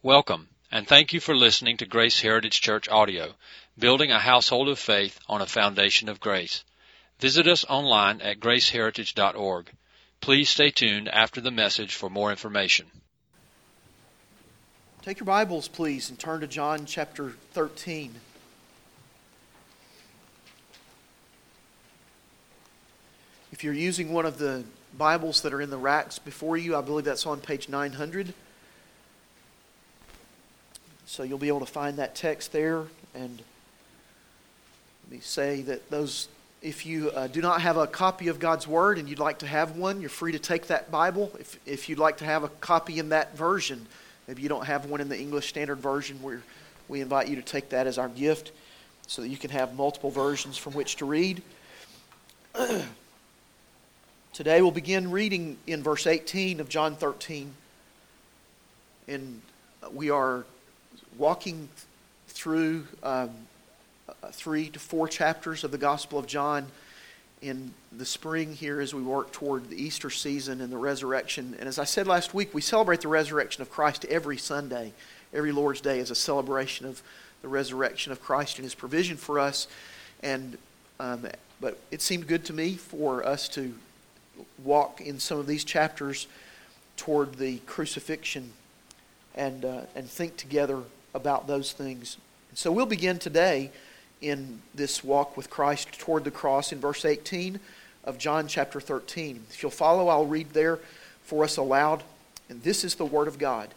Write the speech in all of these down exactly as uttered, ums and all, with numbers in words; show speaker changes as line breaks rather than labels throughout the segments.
Welcome, and thank you for listening to Grace Heritage Church Audio, building a household of faith on a foundation of grace. Visit us online at grace heritage dot org. Please stay tuned after the message for more information.
Take your Bibles, please, and turn to John chapter thirteen. If you're using one of the Bibles that are in the racks before you, I believe that's on page nine hundred. So you'll be able to find that text there. And let me say that those, if you uh, do not have a copy of God's Word and you'd like to have one, you're free to take that Bible. If, if you'd like to have a copy in that version, maybe you don't have one in the English Standard Version, we we invite you to take that as our gift so that you can have multiple versions from which to read. Today we'll begin reading in verse eighteen of John thirteen. And we are walking through um, three to four chapters of the Gospel of John in the spring here as we work toward the Easter season and the resurrection. And as I said last week, we celebrate the resurrection of Christ every Sunday. Every Lord's Day is a celebration of the resurrection of Christ and His provision for us. And um, but it seemed good to me for us to walk in some of these chapters toward the crucifixion and uh, and think together about those things. And so we'll begin today in this walk with Christ toward the cross in verse eighteen of John chapter thirteen. If you'll follow, I'll read there for us aloud. And this is the Word of God.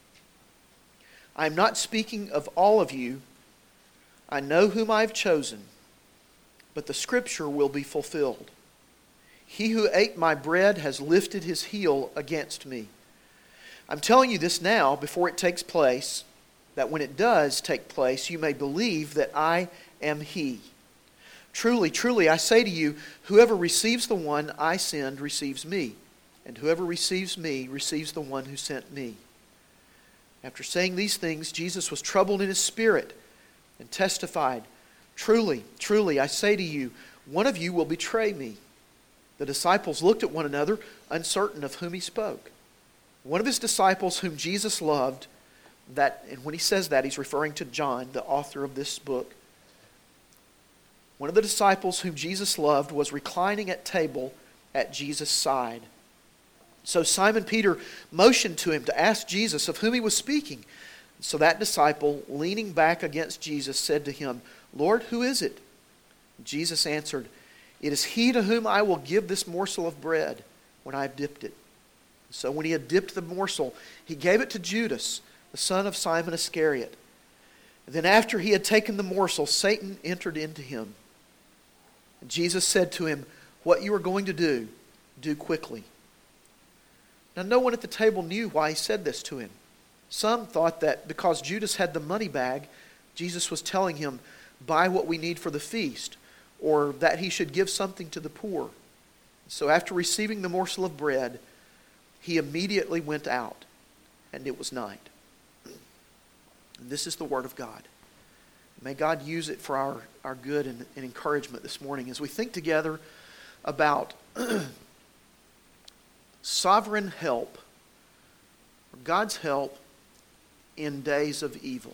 I am not speaking of all of you. I know whom I have chosen, but the Scripture will be fulfilled. He who ate my bread has lifted his heel against me. I'm telling you this now before it takes place, that when it does take place, you may believe that I am He. Truly, truly, I say to you, whoever receives the one I send receives me, and whoever receives me receives the one who sent me. After saying these things, Jesus was troubled in his spirit and testified, Truly, truly, I say to you, one of you will betray me. The disciples looked at one another, uncertain of whom he spoke. One of his disciples whom Jesus loved, that, and when he says that, he's referring to John, the author of this book. One of the disciples whom Jesus loved was reclining at table at Jesus' side. So Simon Peter motioned to him to ask Jesus of whom he was speaking. So that disciple, leaning back against Jesus, said to him, Lord, who is it? Jesus answered, It is he to whom I will give this morsel of bread when I have dipped it. So when he had dipped the morsel, he gave it to Judas, the son of Simon Iscariot. And then after he had taken the morsel, Satan entered into him. And Jesus said to him, What you are going to do, do quickly. Now no one at the table knew why he said this to him. Some thought that because Judas had the money bag, Jesus was telling him, Buy what we need for the feast, or that he should give something to the poor. So after receiving the morsel of bread, he immediately went out, and it was night. And this is the Word of God. May God use it for our, our good and, and encouragement this morning as we think together about sovereign help, or God's help in days of evil.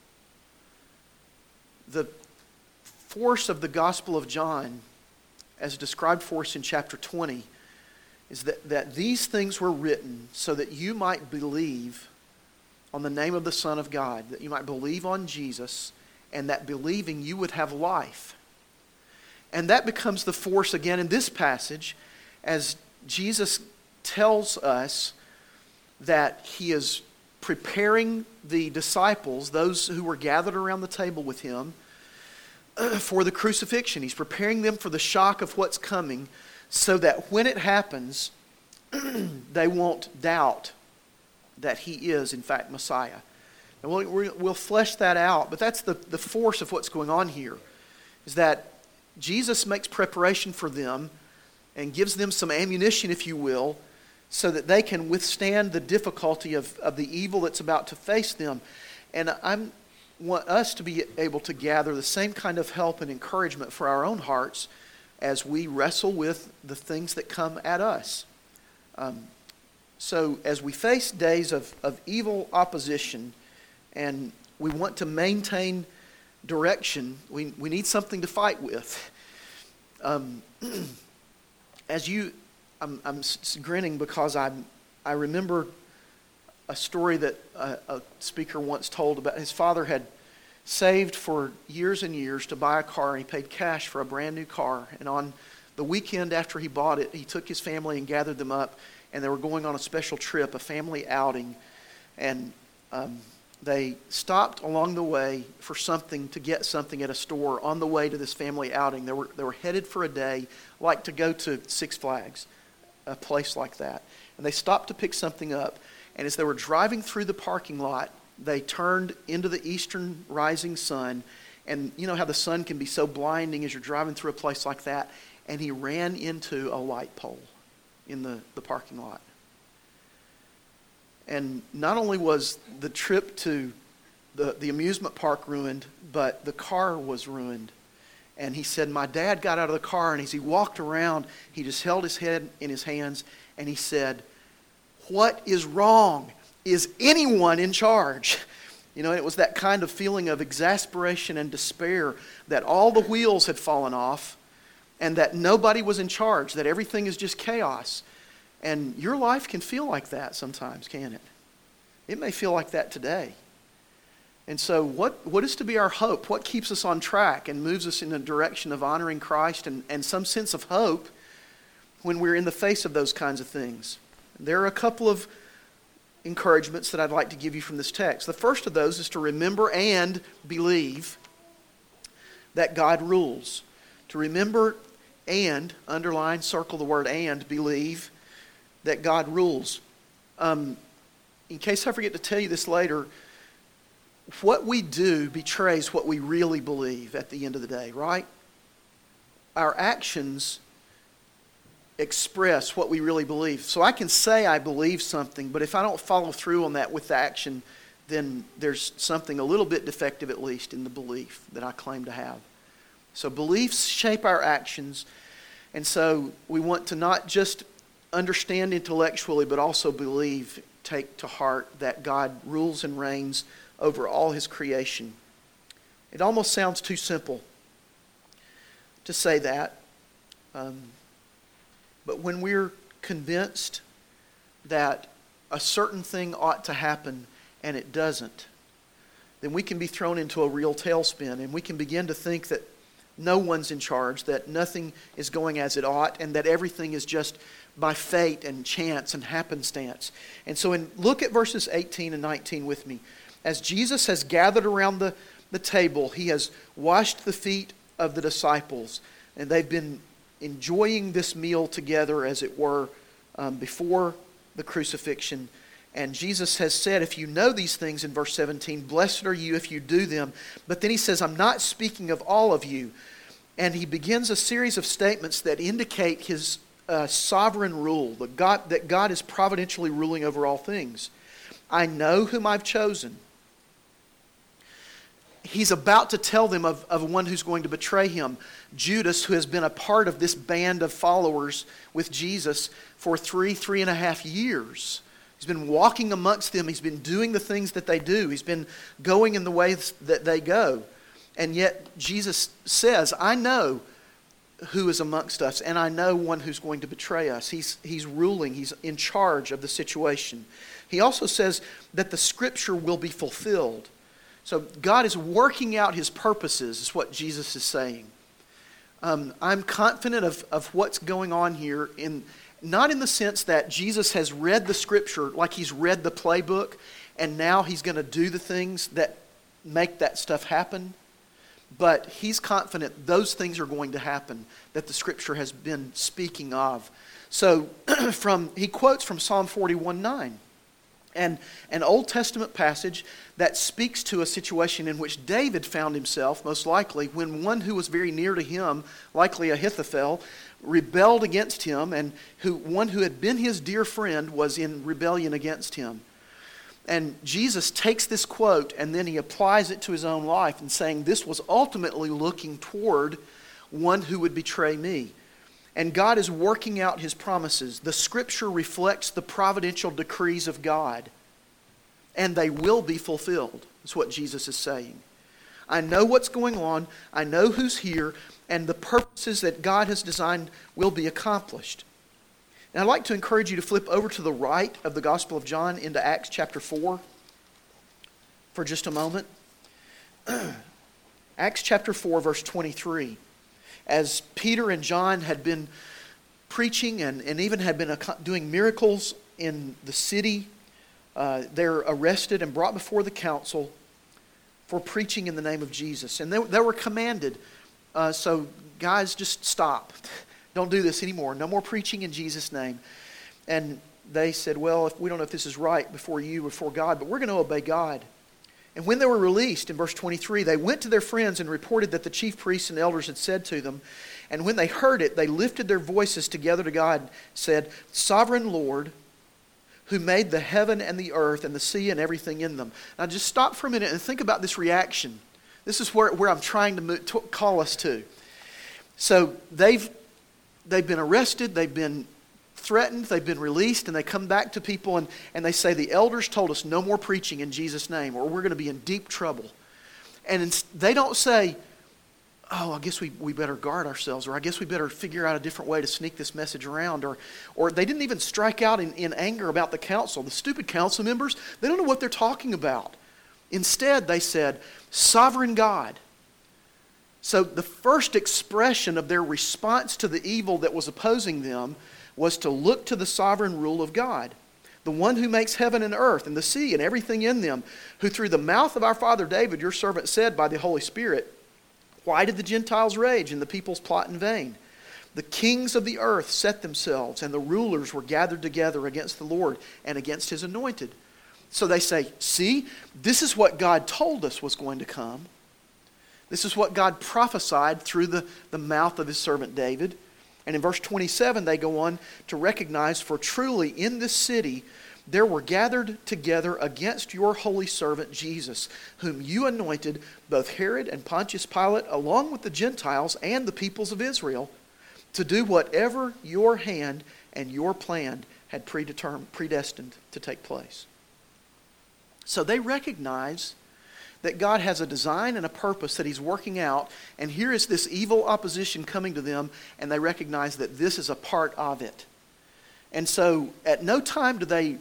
The force of the Gospel of John, as described for us in chapter twenty, is that, that these things were written so that you might believe on the name of the Son of God, that you might believe on Jesus, and that believing you would have life. And that becomes the force again in this passage as Jesus tells us that He is preparing the disciples, those who were gathered around the table with Him, for the crucifixion. He's preparing them for the shock of what's coming so that when it happens, they won't doubt that He is, in fact, Messiah. And we'll, we'll flesh that out, but that's the, the force of what's going on here, is that Jesus makes preparation for them and gives them some ammunition, if you will, so that they can withstand the difficulty of, of the evil that's about to face them. And I want us to be able to gather the same kind of help and encouragement for our own hearts as we wrestle with the things that come at us. Um, So as we face days of, of evil opposition and we want to maintain direction, we, we need something to fight with. Um, as you, I'm, I'm s- grinning because I I remember a story that a, a speaker once told about his father had saved for years and years to buy a car, and he paid cash for a brand new car. And on the weekend after he bought it, he took his family and gathered them up, and they were going on a special trip, a family outing. And um, they stopped along the way for something, to get something at a store on the way to this family outing. They were, they were headed for a day, like to go to Six Flags, a place like that. And they stopped to pick something up. And as they were driving through the parking lot, they turned into the eastern rising sun. And you know how the sun can be so blinding as you're driving through a place like that. And he ran into a light pole in the, the parking lot. And not only was the trip to the, the amusement park ruined, but the car was ruined. And he said, my dad got out of the car, and as he walked around, he just held his head in his hands, and he said, what is wrong? Is anyone in charge? You know, and it was that kind of feeling of exasperation and despair that all the wheels had fallen off and that nobody was in charge, that everything is just chaos. And your life can feel like that sometimes, can't it? It may feel like that today. And so what, what is to be our hope? What keeps us on track and moves us in the direction of honoring Christ and, and some sense of hope when we're in the face of those kinds of things? There are a couple of encouragements that I'd like to give you from this text. The first of those is to remember and believe that God rules. To remember and, underline, circle the word and, believe that God rules. Um, in case I forget to tell you this later, what we do betrays what we really believe at the end of the day, right? Our actions express what we really believe. So I can say I believe something, but if I don't follow through on that with the action, then there's something a little bit defective, at least, in the belief that I claim to have. So beliefs shape our actions, and so we want to not just understand intellectually, but also believe, take to heart that God rules and reigns over all His creation. It almost sounds too simple to say that. Um, but when we're convinced that a certain thing ought to happen and it doesn't, then we can be thrown into a real tailspin, and we can begin to think that no one's in charge, that nothing is going as it ought, and that everything is just by fate and chance and happenstance. And so in, look at verses eighteen and nineteen with me. As Jesus has gathered around the, the table, He has washed the feet of the disciples, and they've been enjoying this meal together, as it were, um, before the crucifixion. And Jesus has said, if you know these things, in verse seventeen, blessed are you if you do them. But then He says, I'm not speaking of all of you. And He begins a series of statements that indicate His uh, sovereign rule, that God, that God is providentially ruling over all things. I know whom I've chosen. He's about to tell them of, of one who's going to betray Him, Judas, who has been a part of this band of followers with Jesus for three, three and a half years. He's been walking amongst them. He's been doing the things that they do. He's been going in the ways that they go. And yet Jesus says, I know who is amongst us, and I know one who's going to betray us. He's, he's ruling. He's in charge of the situation. He also says that the Scripture will be fulfilled. So God is working out His purposes, is what Jesus is saying. Um, I'm confident of, of what's going on here, in not in the sense that Jesus has read the Scripture like He's read the playbook, and now He's going to do the things that make that stuff happen. But He's confident those things are going to happen that the Scripture has been speaking of. So from he quotes from Psalm forty-one nine. And an Old Testament passage that speaks to a situation in which David found himself, most likely, when one who was very near to him, likely Ahithophel, rebelled against him, and who one who had been his dear friend was in rebellion against him. And Jesus takes this quote and then He applies it to His own life and saying this was ultimately looking toward one who would betray me. And God is working out His promises. The Scripture reflects the providential decrees of God. And they will be fulfilled. That's what Jesus is saying. I know what's going on. I know who's here. And the purposes that God has designed will be accomplished. And I'd like to encourage you to flip over to the right of the Gospel of John into Acts chapter four for just a moment. Acts chapter four, verse twenty-three. As Peter and John had been preaching and, and even had been doing miracles in the city, uh, they're arrested and brought before the council for preaching in the name of Jesus. And they, they were commanded, uh, so guys, just stop. Don't do this anymore. No more preaching in Jesus' name. And they said, well, if we don't know if this is right before you, before God, but we're going to obey God. And when they were released, in verse twenty-three, they went to their friends and reported that the chief priests and elders had said to them. And when they heard it, they lifted their voices together to God, said, Sovereign Lord, who made the heaven and the earth and the sea and everything in them. Now just stop for a minute and think about this reaction. This is where, where I'm trying to, move, to call us to. So they've, they've been arrested, they've been threatened, they've been released, and they come back to people and, and they say, the elders told us no more preaching in Jesus' name or we're going to be in deep trouble. And they don't say, oh, I guess we, we better guard ourselves, or I guess we better figure out a different way to sneak this message around, or or they didn't even strike out in, in anger about the council. The stupid council members, they don't know what they're talking about. Instead, they said, Sovereign God. So the first expression of their response to the evil that was opposing them was to look to the sovereign rule of God, the one who makes heaven and earth and the sea and everything in them, who through the mouth of our father David, your servant, said by the Holy Spirit, why did the Gentiles rage and the peoples plot in vain? The kings of the earth set themselves, and the rulers were gathered together against the Lord and against His anointed. So they say, see, this is what God told us was going to come. This is what God prophesied through the, the mouth of His servant David. And in verse twenty-seven, they go on to recognize, for truly in this city there were gathered together against your holy servant Jesus, whom you anointed, both Herod and Pontius Pilate, along with the Gentiles and the peoples of Israel, to do whatever your hand and your plan had predetermined, predestined to take place. So they recognize that God has a design and a purpose that He's working out, and here is this evil opposition coming to them, and they recognize that this is a part of it. And so at no time do they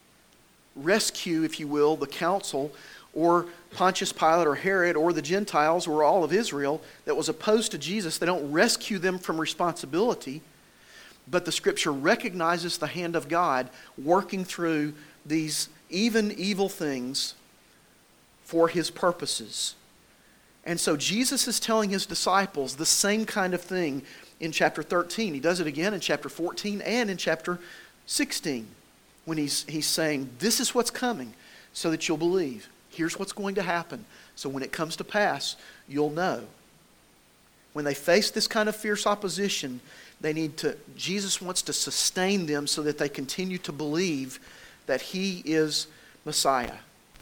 rescue, if you will, the council or Pontius Pilate or Herod or the Gentiles or all of Israel that was opposed to Jesus. They don't rescue them from responsibility, but the Scripture recognizes the hand of God working through these even evil things for His purposes. And so Jesus is telling His disciples the same kind of thing in chapter thirteen. He does it again in chapter fourteen and in chapter sixteen when he's, he's saying, this is what's coming so that you'll believe. Here's what's going to happen. So when it comes to pass, you'll know. When they face this kind of fierce opposition, they need to, Jesus wants to sustain them so that they continue to believe that He is Messiah.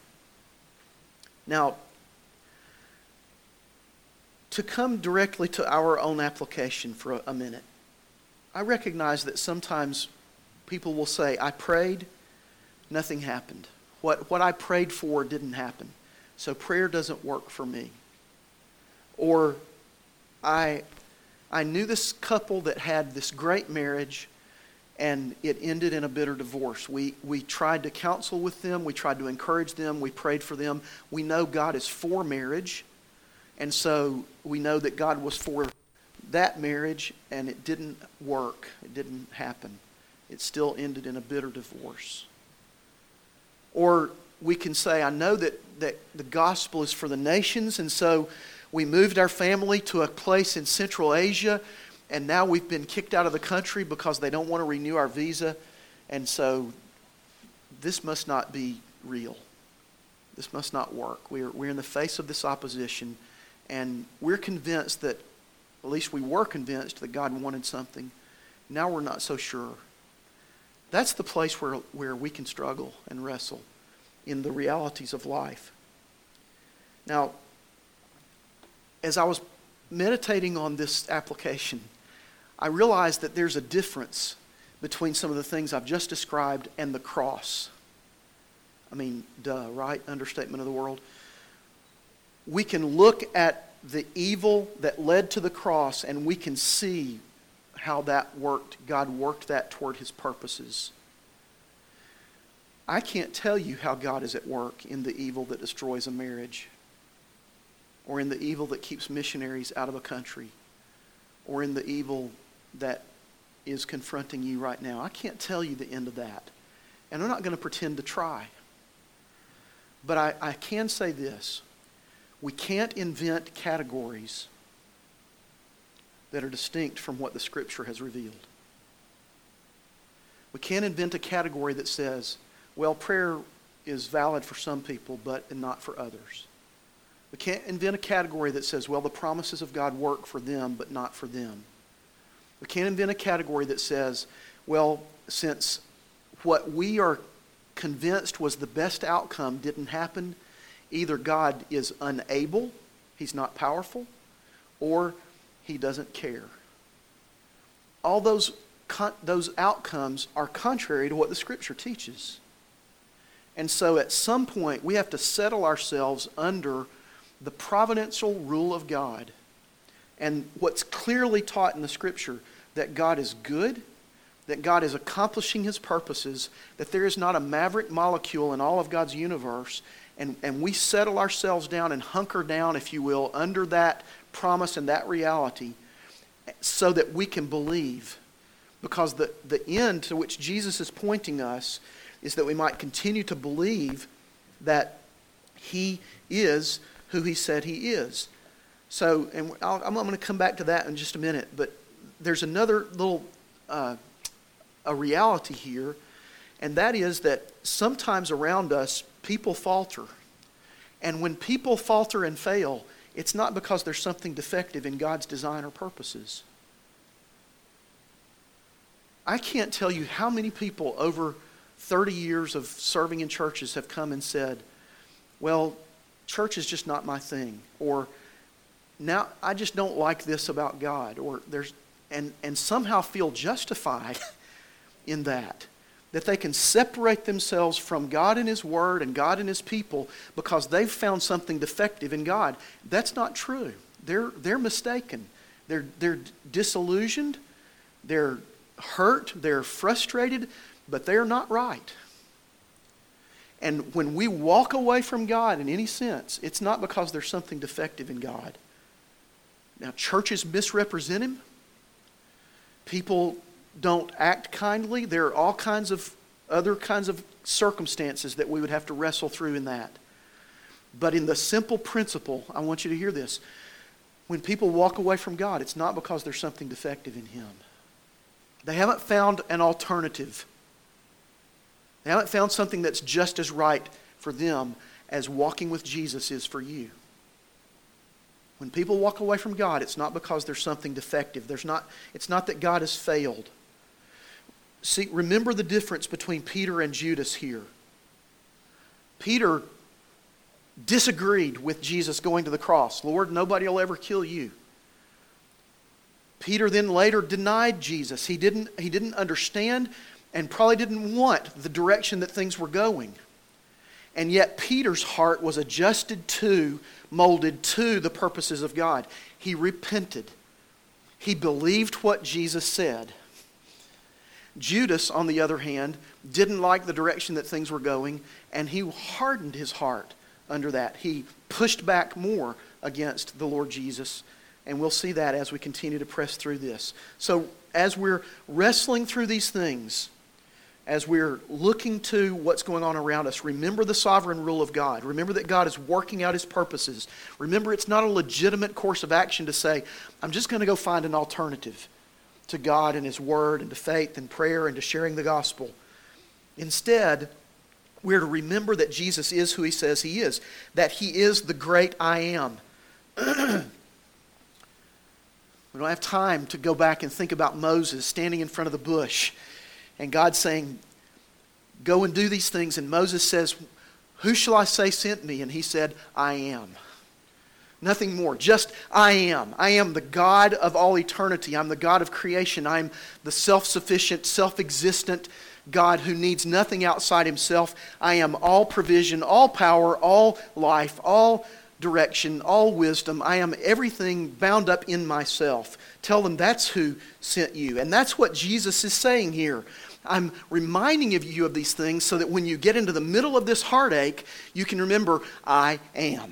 Now, to come directly to our own application for a, a minute, I recognize that sometimes people will say, I prayed, nothing happened. What, what I prayed for didn't happen, so prayer doesn't work for me. Or, I, I knew this couple that had this great marriage, and it ended in a bitter divorce. We, we tried to counsel with them. We tried to encourage them. We prayed for them. We know God is for marriage. And so we know that God was for that marriage, and it didn't work. It didn't happen. It still ended in a bitter divorce. Or we can say, I know that, that the gospel is for the nations, and so we moved our family to a place in Central Asia, and now we've been kicked out of the country because they don't want to renew our visa. And so this must not be real. This must not work. We're, we're in the face of this opposition, and we're convinced that, at least we were convinced that God wanted something. Now we're not so sure. That's the place where, where we can struggle and wrestle in the realities of life. Now, as I was meditating on this application, I realize that there's a difference between some of the things I've just described and the cross. I mean, duh, right? Understatement of the world. We can look at the evil that led to the cross and we can see how that worked. God worked that toward His purposes. I can't tell you how God is at work in the evil that destroys a marriage, or in the evil that keeps missionaries out of a country, or in the evil that is confronting you right now. I can't tell you the end of that. And I'm not going to pretend to try. But I, I can say this. We can't invent categories that are distinct from what the Scripture has revealed. We can't invent a category that says, well, prayer is valid for some people, but not for others. We can't invent a category that says, well, the promises of God work for them, but not for them. We can't invent a category that says, well, since what we are convinced was the best outcome didn't happen, either God is unable, He's not powerful, or He doesn't care. All those, those outcomes are contrary to what the Scripture teaches. And so at some point, we have to settle ourselves under the providential rule of God. And what's clearly taught in the Scripture, that God is good, that God is accomplishing His purposes, that there is not a maverick molecule in all of God's universe, and, and we settle ourselves down and hunker down, if you will, under that promise and that reality so that we can believe. Because the, the end to which Jesus is pointing us is that we might continue to believe that He is who He said He is. So, and I'll, I'm going to come back to that in just a minute, but there's another little uh, a reality here, and that is that sometimes around us, people falter. And when people falter and fail, it's not because there's something defective in God's design or purposes. I can't tell you how many people over thirty years of serving in churches have come and said, well, church is just not my thing, or now I just don't like this about God, or there's and and somehow feel justified in that, that they can separate themselves from God and His Word and God and His people because they've found something defective in God. That's not true. They're they're mistaken. They're they're disillusioned. They're hurt. They're frustrated, but they're not right. And when we walk away from God in any sense, it's not because there's something defective in God. Now, churches misrepresent Him. People don't act kindly. There are all kinds of other kinds of circumstances that we would have to wrestle through in that. But in the simple principle, I want you to hear this. When people walk away from God, it's not because there's something defective in Him. They haven't found an alternative. They haven't found something that's just as right for them as walking with Jesus is for you. When people walk away from God, it's not because there's something defective. There's not, it's not that God has failed. See, remember the difference between Peter and Judas here. Peter disagreed with Jesus going to the cross. Lord, nobody will ever kill you. Peter then later denied Jesus. He didn't, he didn't understand and probably didn't want the direction that things were going. And yet Peter's heart was adjusted to, molded to the purposes of God. He repented. He believed what Jesus said. Judas, on the other hand, didn't like the direction that things were going, and he hardened his heart under that. He pushed back more against the Lord Jesus, and we'll see that as we continue to press through this. So as we're wrestling through these things, as we're looking to what's going on around us, remember the sovereign rule of God. Remember that God is working out His purposes. Remember it's not a legitimate course of action to say, I'm just going to go find an alternative to God and His Word and to faith and prayer and to sharing the gospel. Instead, we're to remember that Jesus is who He says He is, that He is the great I am. We don't have time to go back and think about Moses standing in front of the bush and God saying, go and do these things. And Moses says, who shall I say sent me? And he said, I am. Nothing more. Just I am. I am the God of all eternity. I'm the God of creation. I'm the self-sufficient, self-existent God who needs nothing outside himself. I am all provision, all power, all life, all direction, all wisdom. I am everything bound up in myself. Tell them that's who sent you. And that's what Jesus is saying here. I'm reminding you of these things so that when you get into the middle of this heartache, you can remember, I am.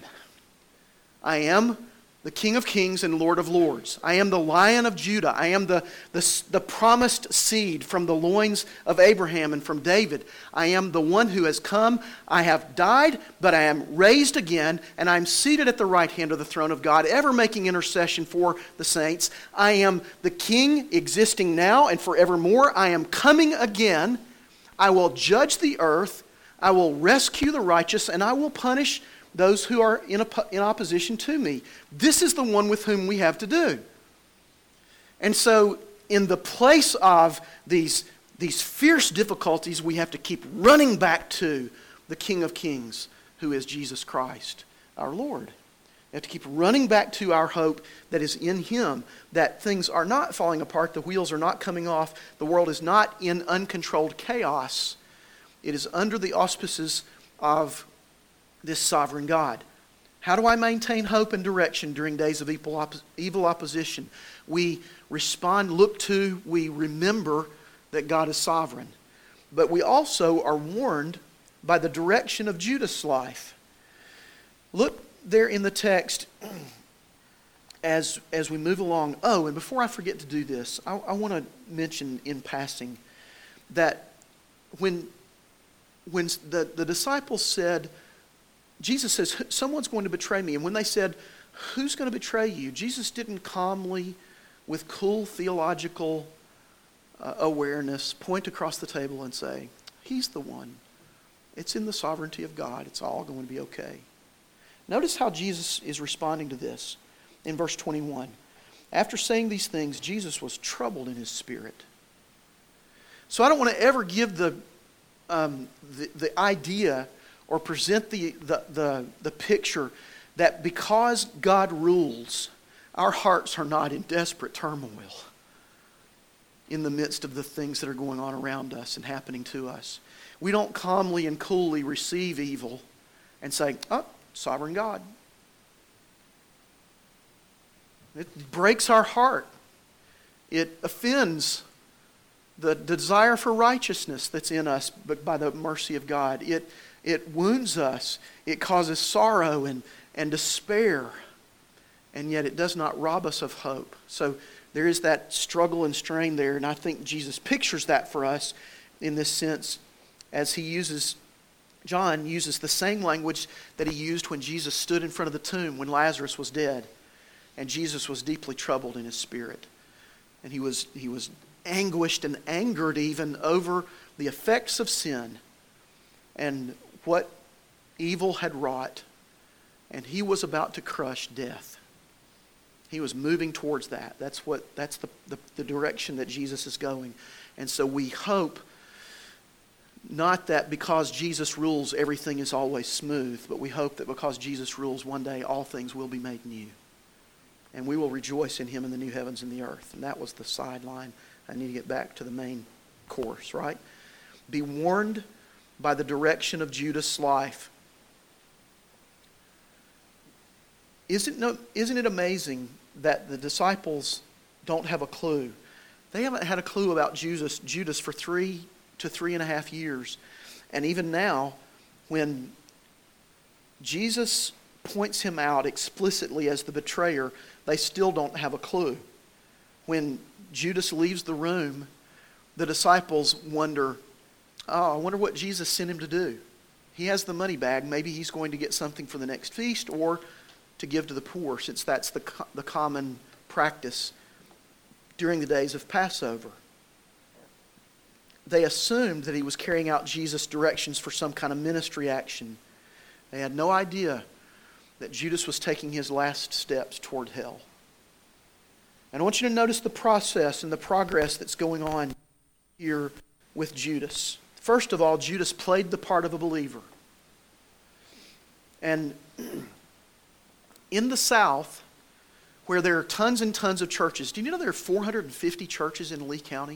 I am the King of Kings and Lord of Lords. I am the Lion of Judah. I am the, the, the promised seed from the loins of Abraham and from David. I am the one who has come. I have died, but I am raised again, and I am seated at the right hand of the throne of God, ever making intercession for the saints. I am the King existing now and forevermore. I am coming again. I will judge the earth. I will rescue the righteous, and I will punish those who are in, op- in opposition to me. This is the one with whom we have to do. And so, in the place of these, these fierce difficulties, we have to keep running back to the King of Kings, who is Jesus Christ, our Lord. We have to keep running back to our hope that is in Him, that things are not falling apart, the wheels are not coming off, the world is not in uncontrolled chaos. It is under the auspices of this sovereign God. How do I maintain hope and direction during days of evil, opp- evil opposition? We respond, look to, we remember that God is sovereign. But we also are warned by the direction of Judas' life. Look there in the text as, as we move along. Oh, and before I forget to do this, I, I want to mention in passing that when, when the, the disciples said, Jesus says, someone's going to betray me. And when they said, who's going to betray you? Jesus didn't calmly, with cool theological uh, awareness, point across the table and say, he's the one. It's in the sovereignty of God. It's all going to be okay. Notice how Jesus is responding to this in verse twenty-one. After saying these things, Jesus was troubled in his spirit. So I don't want to ever give the, um, the, the idea or present the, the, the, the picture that because God rules, our hearts are not in desperate turmoil in the midst of the things that are going on around us and happening to us. We don't calmly and coolly receive evil and say, oh, sovereign God. It breaks our heart. It offends the desire for righteousness that's in us but by the mercy of God. It It wounds us. It causes sorrow and, and despair. And yet it does not rob us of hope. So there is that struggle and strain there. And I think Jesus pictures that for us in this sense as he uses, John uses the same language that he used when Jesus stood in front of the tomb when Lazarus was dead. And Jesus was deeply troubled in his spirit. And he was, he was anguished and angered even over the effects of sin and what evil had wrought, and he was about to crush death. He was moving towards that. That's what. That's the, the, the direction that Jesus is going. And so we hope not that because Jesus rules everything is always smooth, but we hope that because Jesus rules one day all things will be made new. And we will rejoice in him in the new heavens and the earth. And that was the sideline. I need to get back to the main course, right? Be warned by the direction of Judas' life. Isn't, no, isn't it amazing that the disciples don't have a clue? They haven't had a clue about Judas, Judas for three to three and a half years. And even now, when Jesus points him out explicitly as the betrayer, they still don't have a clue. When Judas leaves the room, the disciples wonder, oh, I wonder what Jesus sent him to do. He has the money bag. Maybe he's going to get something for the next feast or to give to the poor, since that's the, the common practice during the days of Passover. They assumed that he was carrying out Jesus' directions for some kind of ministry action. They had no idea that Judas was taking his last steps toward hell. And I want you to notice the process and the progress that's going on here with Judas. First of all, Judas played the part of a believer. And in the South, where there are tons and tons of churches. Do you know there are four hundred fifty churches in Lee County?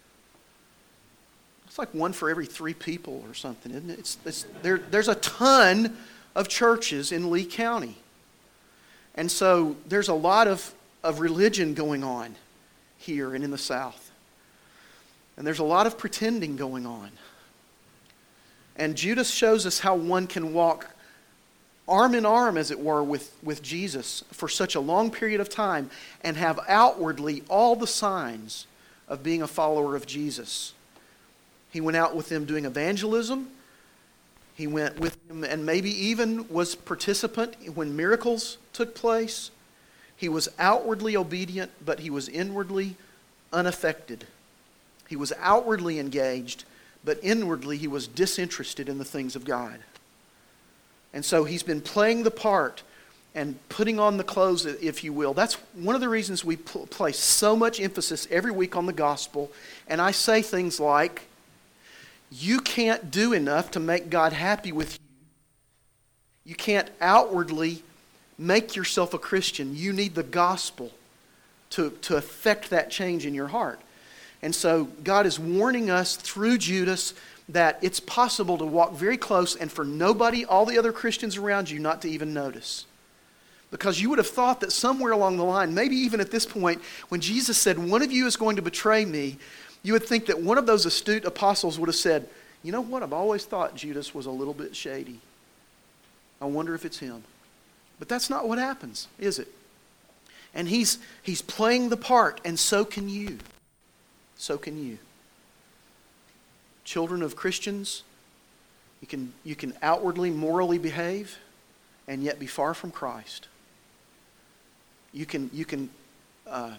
It's like one for every three people or something, isn't it? It's, it's, there, there's a ton of churches in Lee County. And so there's a lot of, of religion going on here and in the South. And there's a lot of pretending going on. And Judas shows us how one can walk arm in arm, as it were, with, with Jesus for such a long period of time and have outwardly all the signs of being a follower of Jesus. He went out with them doing evangelism. He went with them and maybe even was participant when miracles took place. He was outwardly obedient, but he was inwardly unaffected. He was outwardly engaged, but inwardly he was disinterested in the things of God. And so he's been playing the part and putting on the clothes, if you will. That's one of the reasons we pl- place so much emphasis every week on the gospel. And I say things like, you can't do enough to make God happy with you. You can't outwardly make yourself a Christian. You need the gospel to, to affect that change in your heart. And so God is warning us through Judas that it's possible to walk very close and for nobody, all the other Christians around you, not to even notice. Because you would have thought that somewhere along the line, maybe even at this point, when Jesus said, one of you is going to betray me, you would think that one of those astute apostles would have said, you know what, I've always thought Judas was a little bit shady. I wonder if it's him. But that's not what happens, is it? And he's, he's playing the part, and so can you. So can you. Children of Christians, you can, you can outwardly, morally behave and yet be far from Christ. You can, you can uh,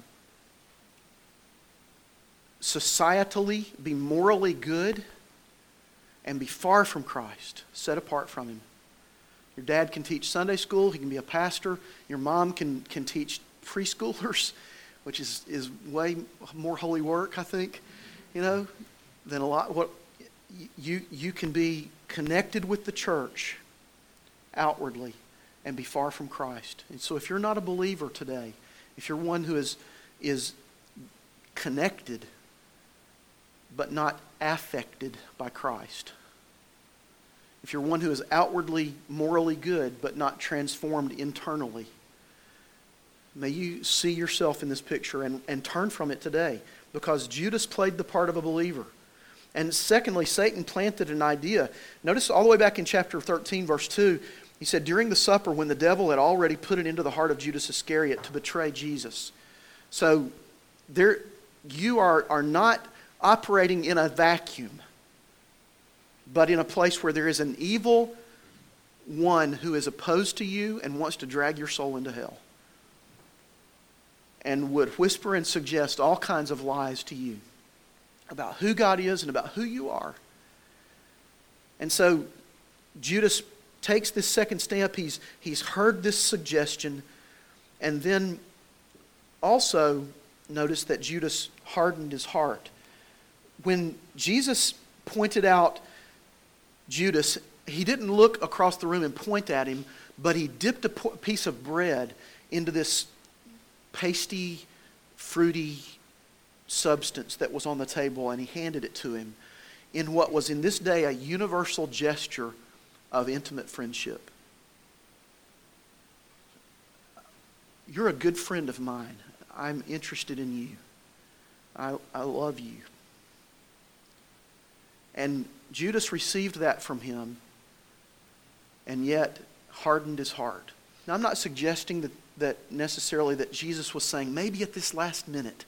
societally be morally good and be far from Christ, set apart from Him. Your dad can teach Sunday school, he can be a pastor. Your mom can, can teach preschoolers, which is, is way more holy work, I think, you know, than a lot. What you you can be connected with the church outwardly and be far from Christ. And so if you're not a believer today, if you're one who is is connected but not affected by Christ, if you're one who is outwardly morally good but not transformed internally, may you see yourself in this picture and, and turn from it today, because Judas played the part of a believer. And secondly, Satan planted an idea. Notice all the way back in chapter thirteen, verse two, he said, during the supper, when the devil had already put it into the heart of Judas Iscariot to betray Jesus. So there, you are, are not operating in a vacuum, but in a place where there is an evil one who is opposed to you and wants to drag your soul into hell, and would whisper and suggest all kinds of lies to you about who God is and about who you are. And so Judas takes this second step. He's, he's heard this suggestion. And then also notice that Judas hardened his heart. When Jesus pointed out Judas, he didn't look across the room and point at him, but he dipped a piece of bread into this pasty, fruity substance that was on the table, and he handed it to him in what was in this day a universal gesture of intimate friendship. You're a good friend of mine. I'm interested in you. I, I love you. And Judas received that from him and yet hardened his heart. Now, I'm not suggesting that, that necessarily that Jesus was saying, maybe at this last minute,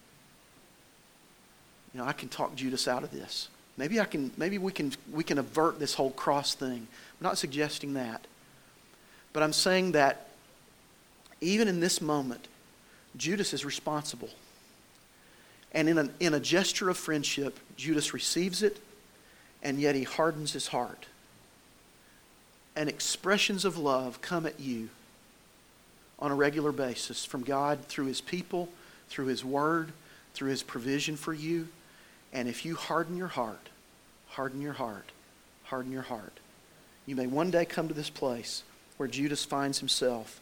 you know, I can talk Judas out of this. Maybe I can. Maybe we can. We can avert this whole cross thing. I'm not suggesting that, but I'm saying that even in this moment, Judas is responsible. And in a in a gesture of friendship, Judas receives it, and yet he hardens his heart. And expressions of love come at you on a regular basis from God through His people, through His Word, through His provision for you. And if you harden your heart, harden your heart, harden your heart, you may one day come to this place where Judas finds himself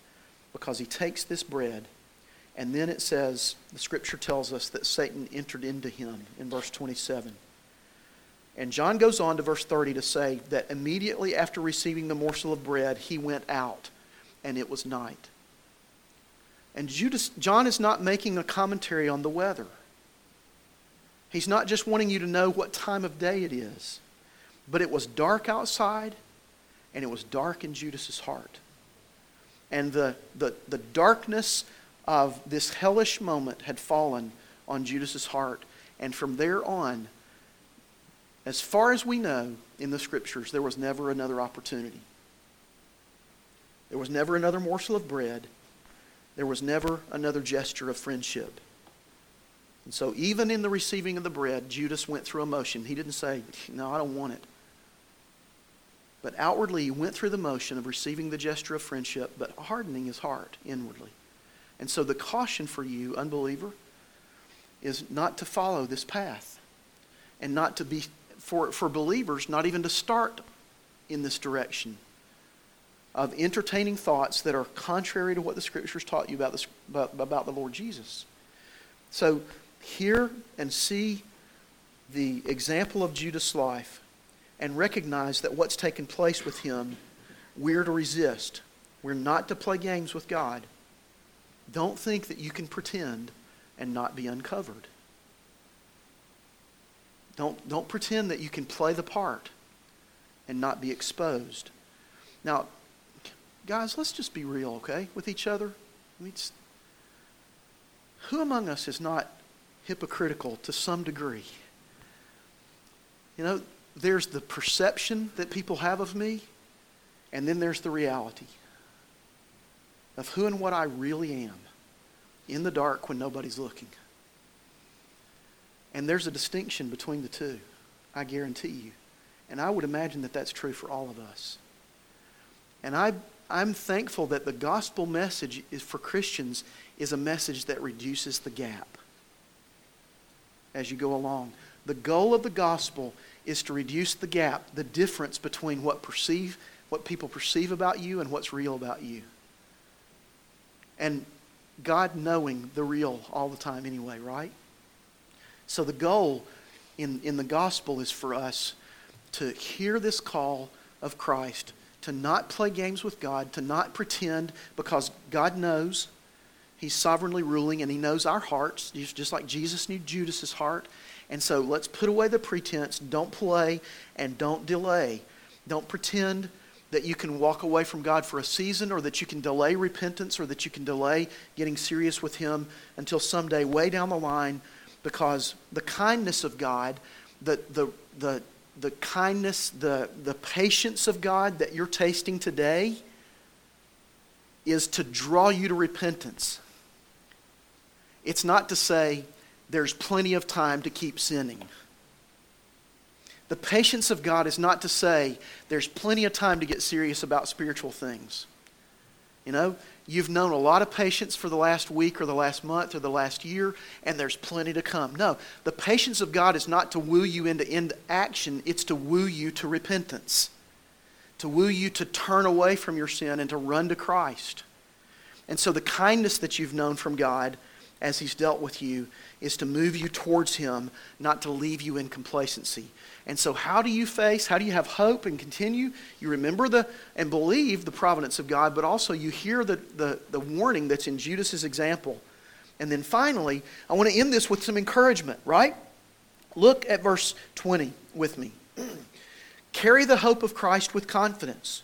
because he takes this bread, and then it says, the scripture tells us that Satan entered into him in verse twenty-seven. And John goes on to verse thirty to say that immediately after receiving the morsel of bread, he went out, and it was night. And Judas, John is not making a commentary on the weather. He's not just wanting you to know what time of day it is. But it was dark outside, and it was dark in Judas's heart. And the, the, the darkness of this hellish moment had fallen on Judas's heart. And from there on, as far as we know in the Scriptures, there was never another opportunity. There was never another morsel of bread. There was never another gesture of friendship. And so even in the receiving of the bread, Judas went through a motion. He didn't say, no, I don't want it. But outwardly, he went through the motion of receiving the gesture of friendship, but hardening his heart inwardly. And so the caution for you, unbeliever, is not to follow this path. And not to be, for, for believers, not even to start in this direction of entertaining thoughts that are contrary to what the Scriptures taught you about the, about, about the Lord Jesus. So hear and see the example of Judas' life and recognize that what's taken place with him, we're to resist. We're not to play games with God. Don't think that you can pretend and not be uncovered. Don't, don't pretend that you can play the part and not be exposed. Now, guys, let's just be real, okay, with each other. I mean, it's, who among us is not hypocritical to some degree? You know, there's the perception that people have of me, and then there's the reality of who and what I really am in the dark when nobody's looking. And there's a distinction between the two, I guarantee you. And I would imagine that that's true for all of us. And I, I'm thankful that the gospel message is for Christians is a message that reduces the gap as you go along. The goal of the gospel is to reduce the gap, the difference between what perceive, what people perceive about you and what's real about you. And God knowing the real all the time anyway, right? So the goal in, in the gospel is for us to hear this call of Christ, to not play games with God, to not pretend, because God knows. He's sovereignly ruling, and He knows our hearts, just like Jesus knew Judas's heart. And so let's put away the pretense. Don't play and don't delay. Don't pretend that you can walk away from God for a season, or that you can delay repentance, or that you can delay getting serious with Him until someday way down the line, because the kindness of God, the the the the kindness, the, the patience of God that you're tasting today is to draw you to repentance. It's not to say there's plenty of time to keep sinning. The patience of God is not to say there's plenty of time to get serious about spiritual things. You know, you've known a lot of patience for the last week or the last month or the last year, and there's plenty to come. No, the patience of God is not to woo you into, into action. It's to woo you to repentance, to woo you to turn away from your sin and to run to Christ. And so the kindness that you've known from God as He's dealt with you is to move you towards Him, not to leave you in complacency. And so how do you face, how do you have hope and continue? You remember the and believe the providence of God, but also you hear the, the, the warning that's in Judas's example. And then finally, I want to end this with some encouragement, right? Look at verse twenty with me. Carry the hope of Christ with confidence.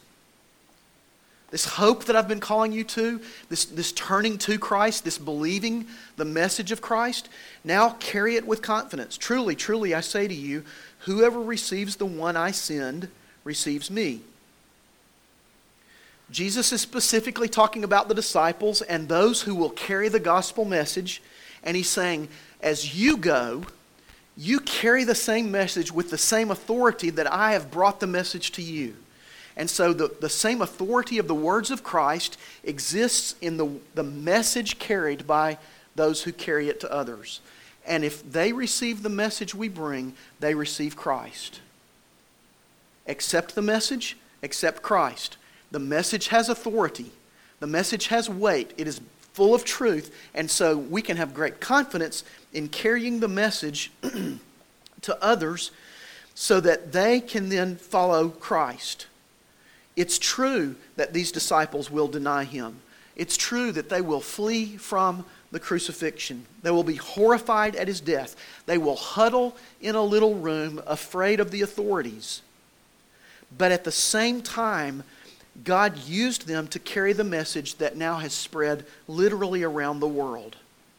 This hope that I've been calling you to, this, this turning to Christ, this believing the message of Christ, now carry it with confidence. Truly, truly, I say to you, whoever receives the one I send receives me. Jesus is specifically talking about the disciples and those who will carry the gospel message. And He's saying, as you go, you carry the same message with the same authority that I have brought the message to you. And so the, the same authority of the words of Christ exists in the, the message carried by those who carry it to others. And if they receive the message we bring, they receive Christ. Accept the message, accept Christ. The message has authority, The message has weight. It is full of truth. And so we can have great confidence in carrying the message to others so that they can then follow Christ. It's true that these disciples will deny him. It's true that they will flee from the crucifixion. They will be horrified at his death. They will huddle in a little room afraid of the authorities. But at the same time, God used them to carry the message that now has spread literally around the world.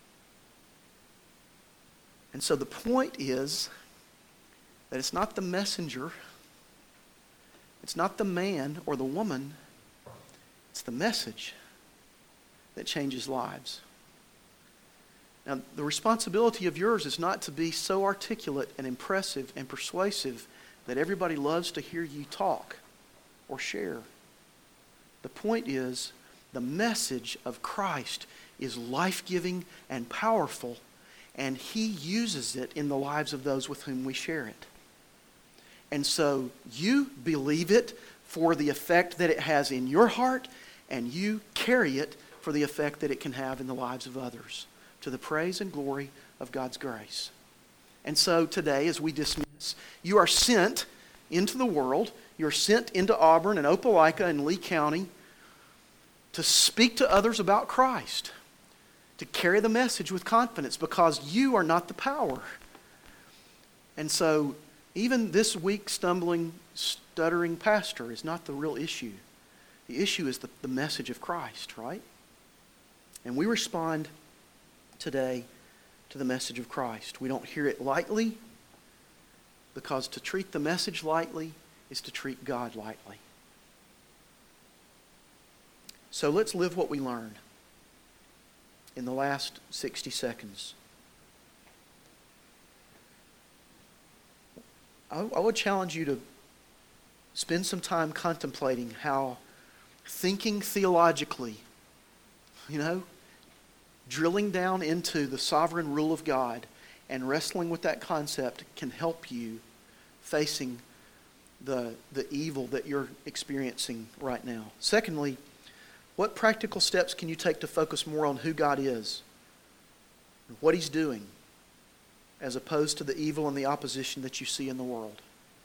And so the point is that it's not the messenger, it's not the man or the woman, it's the message that changes lives. Now, the responsibility of yours is not to be so articulate and impressive and persuasive that everybody loves to hear you talk or share. The point is, the message of Christ is life-giving and powerful, and he uses it in the lives of those with whom we share it. And so you believe it for the effect that it has in your heart, and you carry it for the effect that it can have in the lives of others, to the praise and glory of God's grace. And so today, as we dismiss, you are sent into the world. You're sent into Auburn and Opelika and Lee County to speak to others about Christ, to carry the message with confidence, because you are not the power. And so even this weak, stumbling, stuttering pastor is not the real issue. The issue is the, the message of Christ, right? And we respond today to the message of Christ. We don't hear it lightly, because to treat the message lightly is to treat God lightly. So let's live what we learn in the last sixty seconds. I, I would challenge you to spend some time contemplating how thinking theologically, you know, drilling down into the sovereign rule of God and wrestling with that concept can help you facing the, the evil that you're experiencing right now. Secondly, what practical steps can you take to focus more on who God is, what he's doing, as opposed to the evil and the opposition that you see in the world?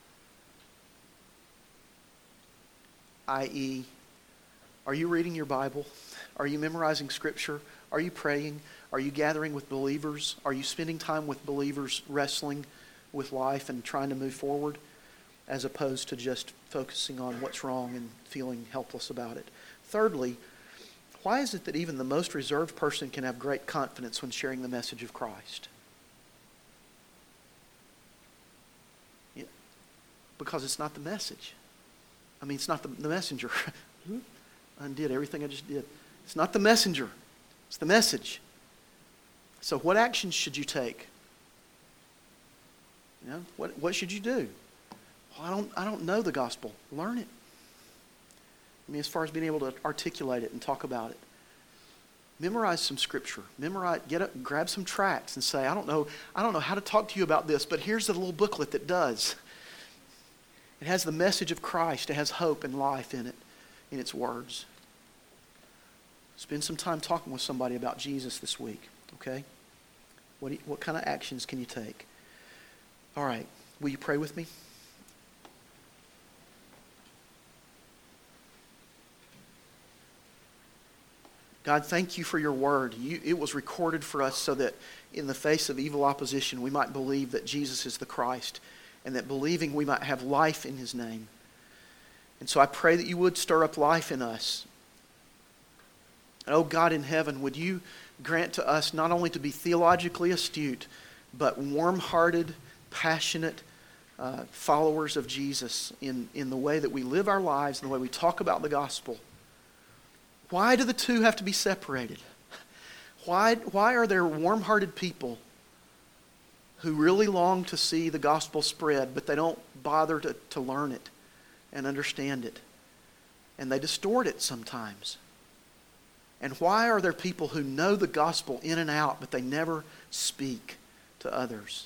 that is, are you reading your Bible? Are you memorizing Scripture? Are you praying? Are you gathering with believers? Are you spending time with believers wrestling with life and trying to move forward, as opposed to just focusing on what's wrong and feeling helpless about it? Thirdly, why is it that even the most reserved person can have great confidence when sharing the message of Christ? Yeah. Because it's not the message. I mean, it's not the, the messenger. Undid everything I just did. It's not the messenger. It's the message. So what actions should you take? You know, what, what should you do? Well, I don't, I don't know the gospel. Learn it. I mean, as far as being able to articulate it and talk about it. Memorize some scripture. Memorize, get up, grab some tracts and say, I don't know, I don't know how to talk to you about this, but here's a little booklet that does. It has the message of Christ. It has hope and life in it, in its words. Spend some time talking with somebody about Jesus this week, okay? What, do you, what kind of actions can you take? All right, will you pray with me? God, thank you for your word. You, it was recorded for us so that in the face of evil opposition, we might believe that Jesus is the Christ, and that believing we might have life in his name. And so I pray that you would stir up life in us. And oh God in heaven, would you grant to us not only to be theologically astute, but warm-hearted, passionate uh, followers of Jesus in, in the way that we live our lives and the way we talk about the gospel. Why do the two have to be separated? Why, why are there warm-hearted people who really long to see the gospel spread, but they don't bother to, to learn it and understand it? And they distort it sometimes. And why are there people who know the gospel in and out, but they never speak to others?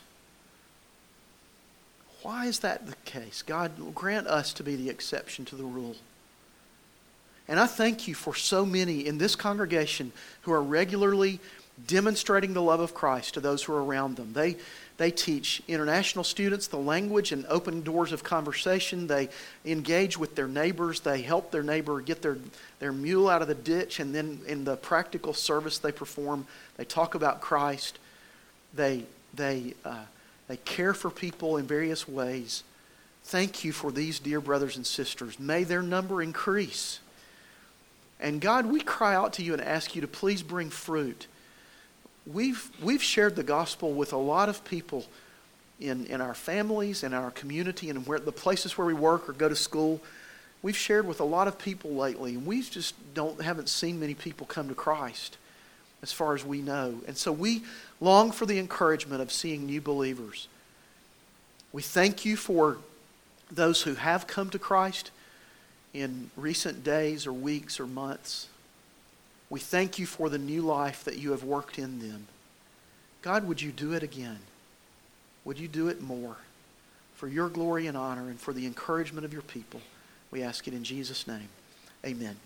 Why is that the case? God, grant us to be the exception to the rule. And I thank you for so many in this congregation who are regularly demonstrating the love of Christ to those who are around them. They they teach international students the language and open doors of conversation. They engage with their neighbors. They help their neighbor get their, their mule out of the ditch. And then in the practical service they perform, they talk about Christ. They, they, uh, they care for people in various ways. Thank you for these dear brothers and sisters. May their number increase. And God, we cry out to you and ask you to please bring fruit. We've we've shared the gospel with a lot of people in, in our families, in our community, and where the places where we work or go to school. We've shared with a lot of people lately, and we just don't haven't seen many people come to Christ as far as we know. And so we long for the encouragement of seeing new believers. We thank you for those who have come to Christ in recent days or weeks or months. We thank you for the new life that you have worked in them. God, would you do it again? Would you do it more? For your glory and honor and for the encouragement of your people. We ask it in Jesus' name. Amen.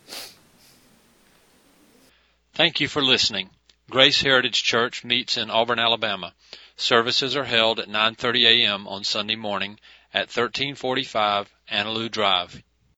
Thank you for listening. Grace Heritage Church meets in Auburn, Alabama. Services are held at nine thirty a.m. on Sunday morning at thirteen forty-five Annaloo Drive,